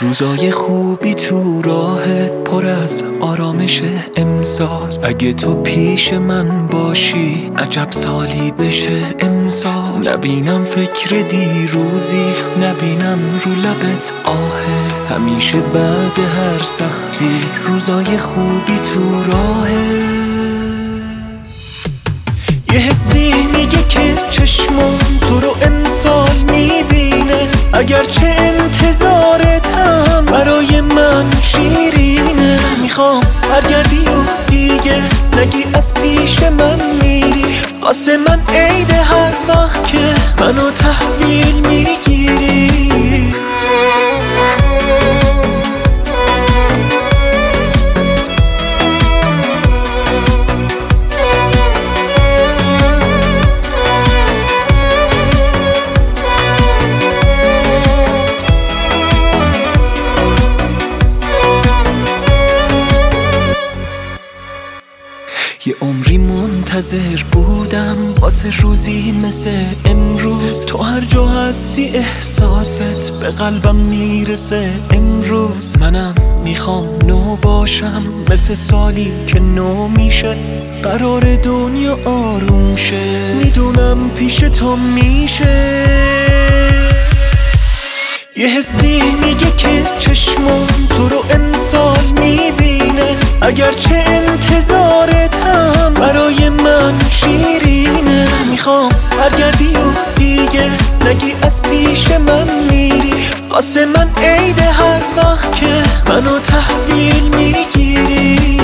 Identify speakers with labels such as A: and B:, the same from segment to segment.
A: روزای خوبی تو راه پر از آرامش امسال. اگه تو پیش من باشی عجب سالی بشه امسال. نبینم فکر دیروزی، نبینم رو لبت آهه. همیشه بعد هر سختی روزای خوبی تو راهه. یه حسی میگه که چشمم تو رو امسال میبینه. اگرچه انتظارت هم برای من شیرینه. میخوام برگردی و دیگه نگی از پیش من میری. واسه من عیده هر وقت که منو تحویل میگیری. یه عمری منتظر بودم واسه روزی مثل امروز. تو هر جا هستی احساست به قلبم میرسه امروز. منم میخوام نو باشم مثل سالی که نو میشه. قرار دنیا آروم شه، میدونم پیش تو میشه. یه حسی میگه که چشمم تو رو امسال میبینه. اگرچه انتظارت هم برای من شیرینه. میخوام برگردی و دیگه نگی از پیش من میری. واسه من عیده هر وقت که منو تحویل میگیری.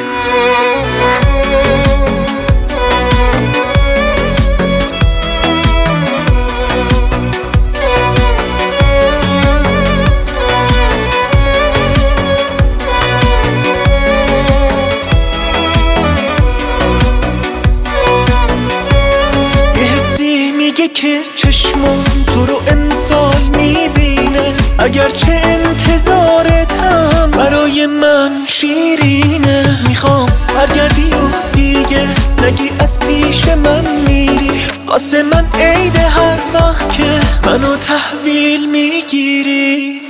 A: که چشمم تو رو امسال میبینه. اگرچه انتظارت هم برای من شیرینه. میخوام برگردی و دیگه نگی از پیش من میری. واسه من عیده هر وقت که منو تحویل میگیری.